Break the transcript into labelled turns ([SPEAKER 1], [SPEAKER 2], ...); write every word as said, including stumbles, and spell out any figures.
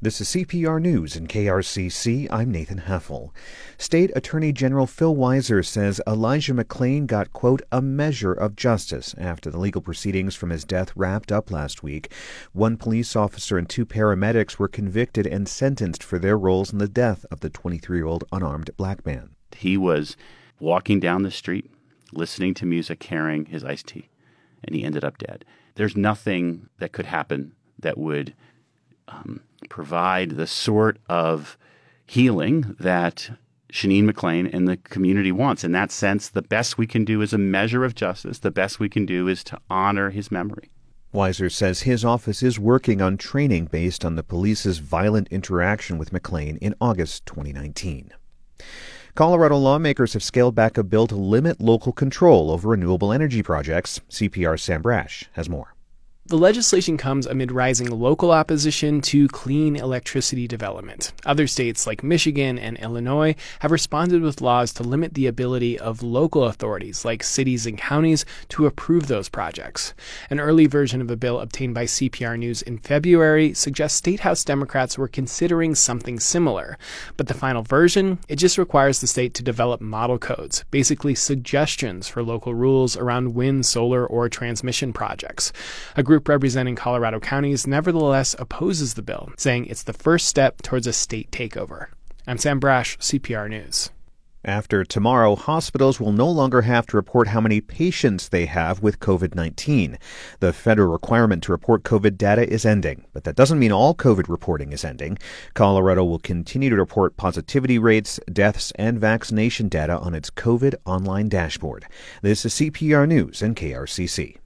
[SPEAKER 1] This is C P R News in K R C C. I'm Nathan Heffel. State Attorney General Phil Weiser says Elijah McClain got, quote, a measure of justice after the legal proceedings from his death wrapped up last week. One police officer and two paramedics were convicted and sentenced for their roles in the death of the twenty-three-year-old unarmed black man.
[SPEAKER 2] He was walking down the street, listening to music, carrying his iced tea, and he ended up dead. There's nothing that could happen that would um, provide the sort of healing that Shaneen McClain and the community wants. In that sense, the best we can do is a measure of justice. The best we can do is to honor his memory.
[SPEAKER 1] Weiser says his office is working on training based on the police's violent interaction with McClain in August twenty nineteen. Colorado lawmakers have scaled back a bill to limit local control over renewable energy projects. C P R's Sam Brash has more.
[SPEAKER 3] The legislation comes amid rising local opposition to clean electricity development. Other states like Michigan and Illinois have responded with laws to limit the ability of local authorities like cities and counties to approve those projects. An early version of a bill obtained by C P R News in February suggests State House Democrats were considering something similar. But the final version, it just requires the state to develop model codes, basically suggestions for local rules around wind, solar, or transmission projects. A group representing Colorado counties nevertheless opposes the bill, saying it's the first step towards a state takeover. I'm Sam Brash, C P R News.
[SPEAKER 1] After tomorrow, hospitals will no longer have to report how many patients they have with covid nineteen. The federal requirement to report COVID data is ending, but that doesn't mean all COVID reporting is ending. Colorado will continue to report positivity rates, deaths, and vaccination data on its COVID online dashboard. This is C P R News and K R C C.